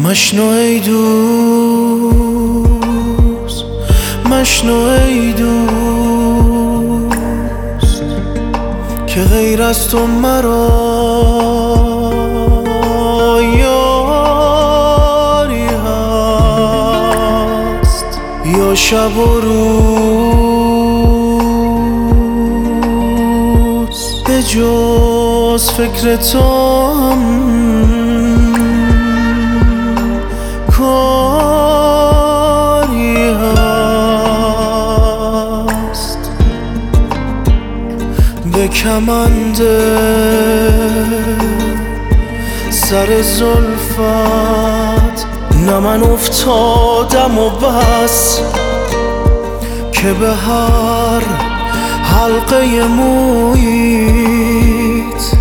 مشنو ای دوست، مشنو ای دوست که غیر از تو مرا یاری هست یا شب و روز به جز فکر توام کاری هست. به کمند سر زلفت نه من افتادم و بس که به هر حلقه مویت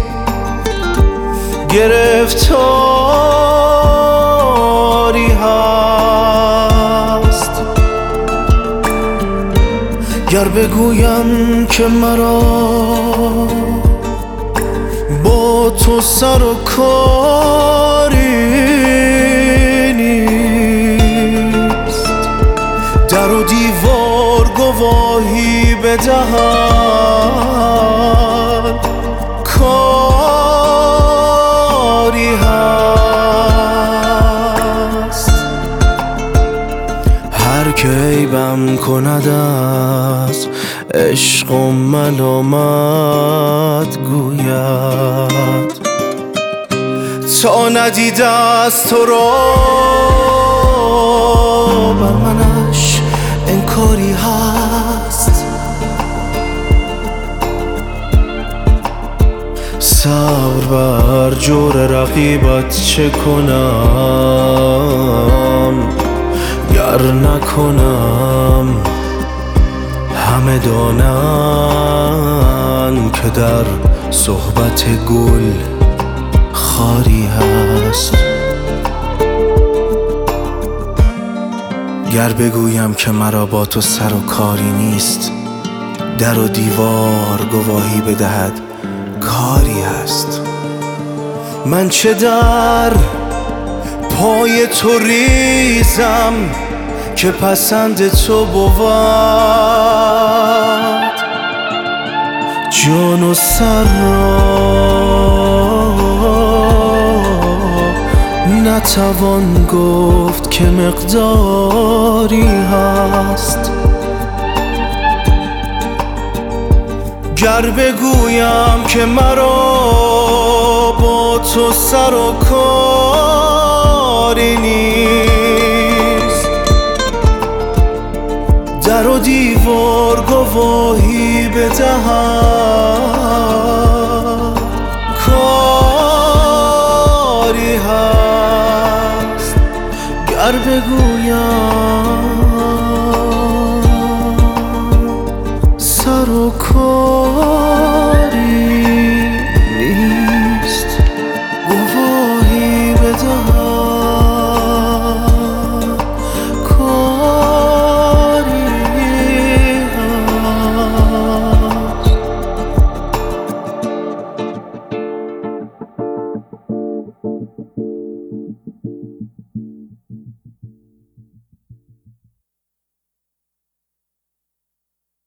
گرفتاری هست. گر بگویم که مرا با تو سر و کاری نیست، در و دیوار گواهی بدهد کاری هست. هر که عیبم کند از عشق و ملامت گوید تا ندیده از تو را بر منش انکاری هست. صبر بر جور رقیبت چه کنم گر نکنم همه دانند که در صحبت گل خاری هست. گر بگویم که مرا با تو سر و کاری نیست، در و دیوار گواهی بدهد کاری هست. من چه در پای تو ریزم که پسند تو بود، جان و سر را نتوان گفت که مقداری هست. گر بگویم که مرا با تو سر و کاری نیست، در و دیوار گواهی بدهد کاری هست. گر بگویم سر و کاری